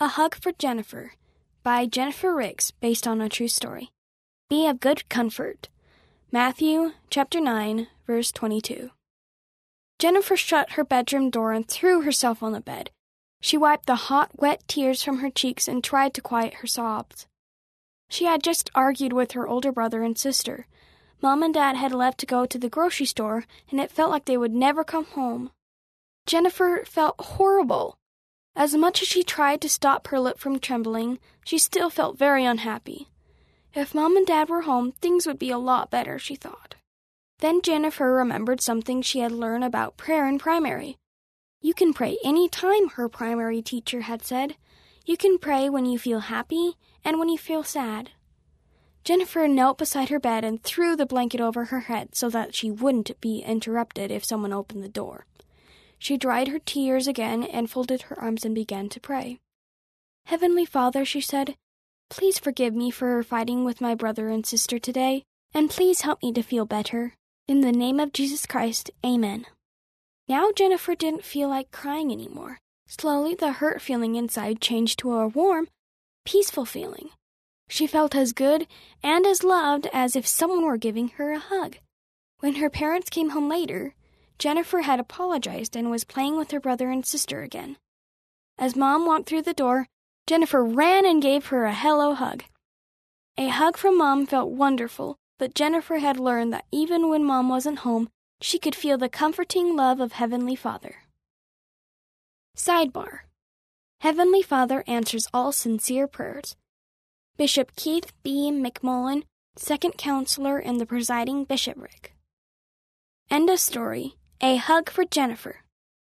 A Hug for Jennifer by Jennifer Riggs, based on a true story. Be of good comfort. Matthew chapter 9, verse 22. Jennifer shut her bedroom door and threw herself on the bed. She wiped the hot, wet tears from her cheeks and tried to quiet her sobs. She had just argued with her older brother and sister. Mom and Dad had left to go to the grocery store, and it felt like they would never come home. Jennifer felt horrible. As much as she tried to stop her lip from trembling, she still felt very unhappy. If Mom and Dad were home, things would be a lot better, she thought. Then Jennifer remembered something she had learned about prayer in primary. You can pray any time, her primary teacher had said. You can pray when you feel happy and when you feel sad. Jennifer knelt beside her bed and threw the blanket over her head so that she wouldn't be interrupted if someone opened the door. She dried her tears again and folded her arms and began to pray. Heavenly Father, she said, please forgive me for fighting with my brother and sister today, and please help me to feel better. In the name of Jesus Christ, amen. Now Jennifer didn't feel like crying anymore. Slowly, the hurt feeling inside changed to a warm, peaceful feeling. She felt as good and as loved as if someone were giving her a hug. When her parents came home later, Jennifer had apologized and was playing with her brother and sister again. As Mom walked through the door, Jennifer ran and gave her a hello hug. A hug from Mom felt wonderful, but Jennifer had learned that even when Mom wasn't home, she could feel the comforting love of Heavenly Father. Sidebar: Heavenly Father answers all sincere prayers. Bishop Keith B. McMullen, second counselor in the presiding bishopric. End of story. A Hug for Jennifer.